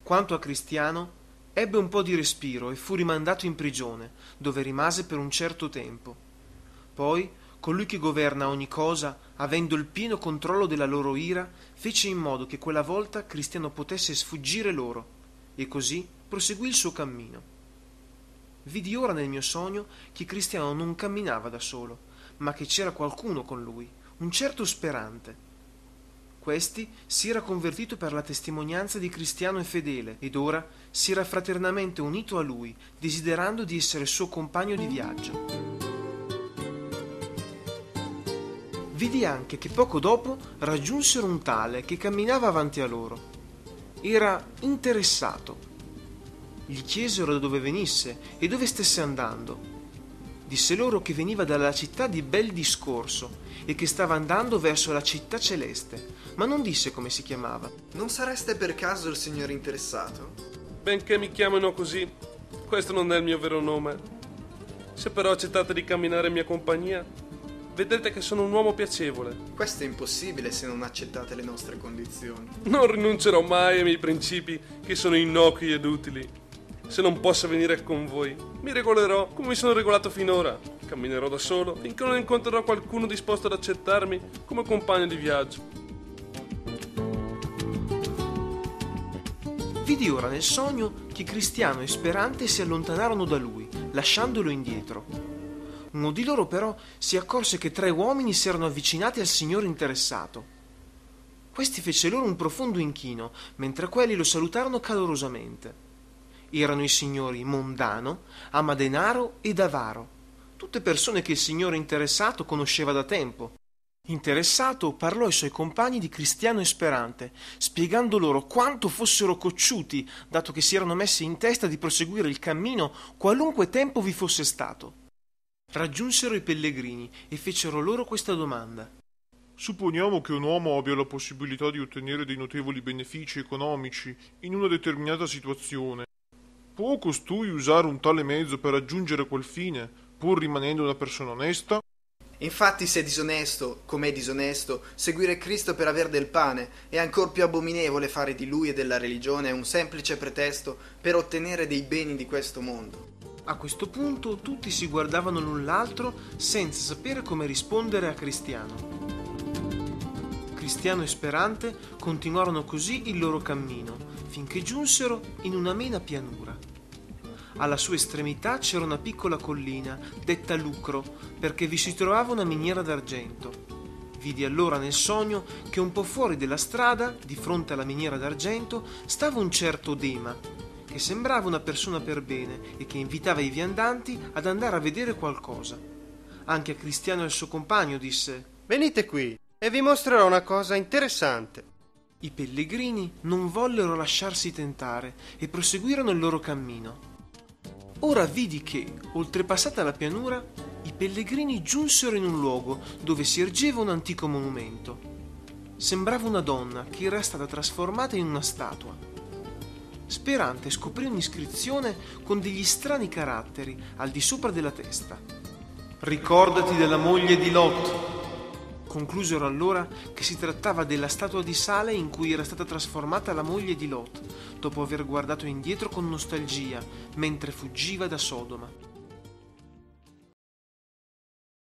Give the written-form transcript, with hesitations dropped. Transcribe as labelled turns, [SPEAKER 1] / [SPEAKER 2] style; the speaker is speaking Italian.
[SPEAKER 1] Quanto a Cristiano, ebbe un po' di respiro e fu rimandato in prigione, dove rimase per un certo tempo. Poi, colui che governa ogni cosa, avendo il pieno controllo della loro ira, fece in modo che quella volta Cristiano potesse sfuggire loro, e così proseguì il suo cammino. Vidi ora nel mio sogno che Cristiano non camminava da solo, ma che c'era qualcuno con lui, un certo Sperante. Questi si era convertito per la testimonianza di Cristiano e fedele, ed ora si era fraternamente unito a lui, desiderando di essere suo compagno di viaggio. Vidi anche che poco dopo raggiunsero un tale che camminava avanti a loro. Era interessato. Gli chiesero da dove venisse e dove stesse andando. Disse loro che veniva dalla città di Bel Discorso e che stava andando verso la città celeste, ma non disse come si chiamava.
[SPEAKER 2] Non sareste per caso il signore interessato?
[SPEAKER 3] Benché mi chiamino così, questo non è il mio vero nome. Se però accettate di camminare in mia compagnia, vedrete che sono un uomo piacevole.
[SPEAKER 2] Questo è impossibile se non accettate le nostre condizioni.
[SPEAKER 3] Non rinuncerò mai ai miei principi, che sono innocui ed utili. Se non posso venire con voi, mi regolerò come mi sono regolato finora. Camminerò da solo finché non incontrerò qualcuno disposto ad accettarmi come compagno di viaggio.
[SPEAKER 1] Vidi ora nel sogno che Cristiano e Sperante si allontanarono da lui, lasciandolo indietro. Uno di loro però si accorse che 3 uomini si erano avvicinati al signore interessato. Questi fece loro un profondo inchino, mentre quelli lo salutarono calorosamente. Erano i signori Mondano, Amadenaro ed Avaro, tutte persone che il signore interessato conosceva da tempo. Interessato parlò ai suoi compagni di Cristiano e Sperante, spiegando loro quanto fossero cocciuti, dato che si erano messi in testa di proseguire il cammino qualunque tempo vi fosse stato. Raggiunsero i pellegrini e fecero loro questa domanda.
[SPEAKER 4] Supponiamo che un uomo abbia la possibilità di ottenere dei notevoli benefici economici in una determinata situazione. Può costui usare un tale mezzo per raggiungere quel fine, pur rimanendo una persona onesta?
[SPEAKER 2] Infatti, se è disonesto, com'è disonesto, seguire Cristo per aver del pane, è ancor più abominevole fare di lui e della religione un semplice pretesto per ottenere dei beni di questo mondo.
[SPEAKER 1] A questo punto tutti si guardavano l'un l'altro senza sapere come rispondere a Cristiano. Cristiano e Sperante continuarono così il loro cammino, finché giunsero in un'amena pianura. Alla sua estremità c'era una piccola collina, detta Lucro, perché vi si trovava una miniera d'argento. Vidi allora nel sogno che un po' fuori della strada, di fronte alla miniera d'argento, stava un certo Dema, che sembrava una persona per bene e che invitava i viandanti ad andare a vedere qualcosa. Anche a Cristiano e al suo compagno disse:
[SPEAKER 5] «Venite qui e vi mostrerò una cosa interessante».
[SPEAKER 1] I pellegrini non vollero lasciarsi tentare e proseguirono il loro cammino. Ora vidi che, oltrepassata la pianura, i pellegrini giunsero in un luogo dove si ergeva un antico monumento. Sembrava una donna che era stata trasformata in una statua. Sperante scoprì un'iscrizione con degli strani caratteri al di sopra della testa. «Ricordati della moglie di Lot!» Conclusero allora che si trattava della statua di sale in cui era stata trasformata la moglie di Lot, dopo aver guardato indietro con nostalgia mentre fuggiva da Sodoma.